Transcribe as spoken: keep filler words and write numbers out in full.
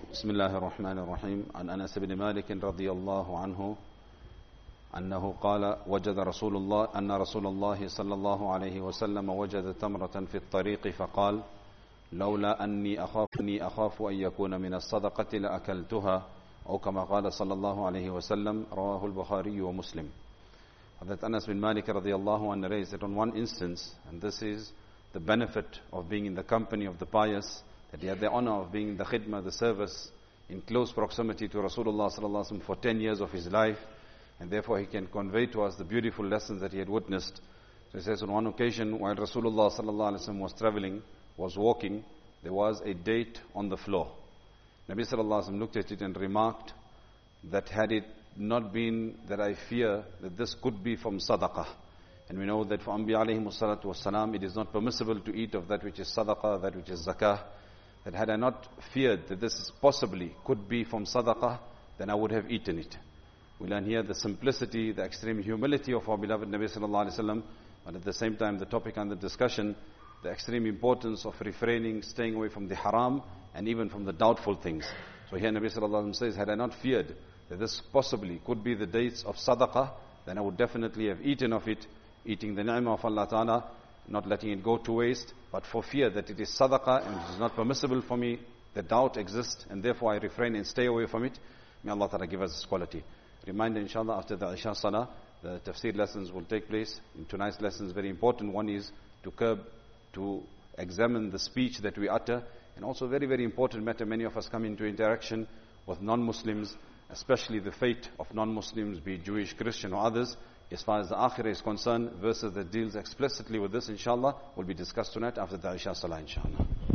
بسم الله الرحمن الرحيم. عن أنس بن مالك رضي الله عنه أنه قال وجد رسول الله أن رسول الله صلى الله عليه وسلم وجد تمرة في الطريق فقال لولا أني أخاف أني أخاف أن يكون من الصدقة لأكلتها أو كما قال صلى الله عليه وسلم. رواه البخاري ومسلم. That Anas bin Malik radiallahu anhu narrates that on one instance, and this is the benefit of being in the company of the pious, that he had the honor of being in the khidmah, the service, in close proximity to Rasulullah sallallahu alaihi wasallam for ten years of his life, and therefore he can convey to us the beautiful lessons that he had witnessed. So he says on one occasion while Rasulullah sallallahu alaihi wasallam was traveling, was walking, there was a date on the floor. Nabi sallallahu alaihi wasallam looked at it and remarked that had it not been that I fear that this could be from sadaqah. And we know that for Anbiya alayhimu salatu wassalam, it is not permissible to eat of that which is sadaqah, that which is zakah. That had I not feared that this possibly could be from sadaqah, then I would have eaten it. We learn here the simplicity, the extreme humility of our beloved Nabi sallallahu alayhi wasallam, but at the same time the topic under discussion, the extreme importance of refraining, staying away from the haram, and even from the doubtful things. So here Nabi sallallahu alayhi wasallam says, had I not feared that this possibly could be the dates of sadaqah, then I would definitely have eaten of it, eating the ni'mah of Allah Ta'ala, not letting it go to waste, but for fear that it is sadaqah and it is not permissible for me, the doubt exists, and therefore I refrain and stay away from it. May Allah Ta'ala give us this quality. Reminder, inshallah, after the Isha Salah, the tafsir lessons will take place. In tonight's lessons, very important. One is to curb, to examine the speech that we utter, and also very, very important matter, many of us come into interaction with non-Muslims, especially the fate of non-Muslims, be it Jewish, Christian or others, as far as the akhirah is concerned, verses that deals explicitly with this, inshallah, will be discussed tonight after the Isha Salah, inshallah.